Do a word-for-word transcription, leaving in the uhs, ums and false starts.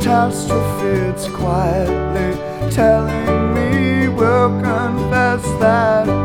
catastrophe, it's quietly telling me we'll confess that